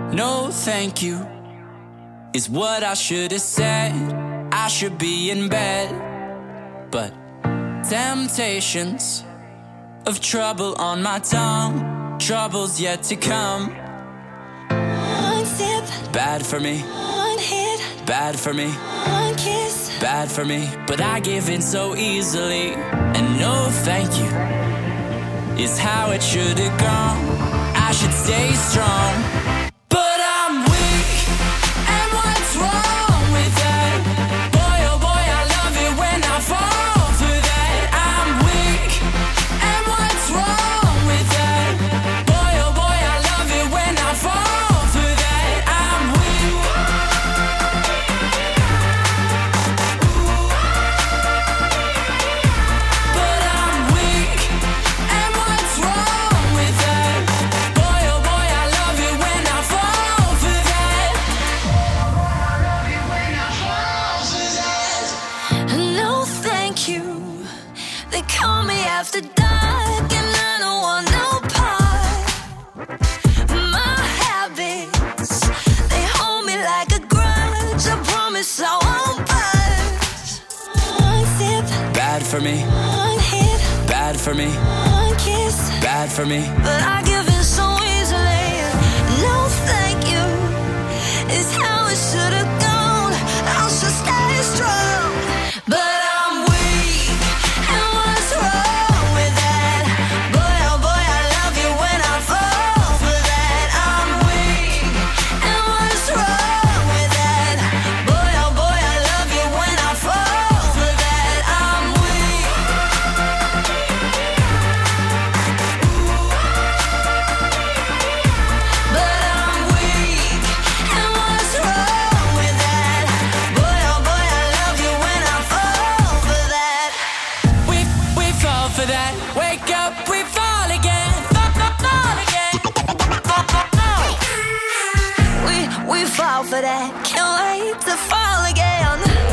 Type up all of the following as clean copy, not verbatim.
No thank you is what I should have said. I should be in bed, but temptations of trouble on my tongue, trouble's yet to come. One sip, Bad for me, one hit, bad for me, one kiss. bad for me. But I give in so easily, and no thank you is how it should have gone. I should stay strong, but I'm weak, and what's wrong with that? Boy, oh boy, I love it when I fall for that. I'm weak, and what's wrong with that? Boy, oh boy, I love it when I fall for that. I'm weak. But I'm weak, and what's wrong with that? Boy, oh boy, I love it when I fall for that. No thank you. They call me after dark and I don't want no part. My habits, they hold me like a grudge. I promise I won't budge. One sip, Bad for me, one hit, bad for me, one kiss. bad for me. But I give in so easily. No thank you is how it should have gone. I should stay strong, but I'm weak. And what's wrong with that? Boy, oh boy, I love you when I fall for that. I'm weak. And what's wrong with that? Boy, oh boy, I love you when I fall for that. I'm weak. But I'm weak, and what's wrong with that? Boy, oh boy, I love you when I fall for that. We fall for that. Wake up, we fall again. Fall again. We fall for that. Can't wait to fall again.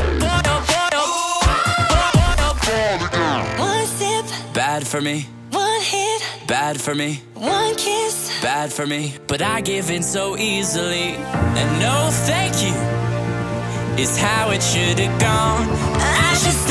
One sip, Bad for me, one hit, bad for me, one kiss. bad for me. But I give in so easily, and no thank you is how it should have gone. I should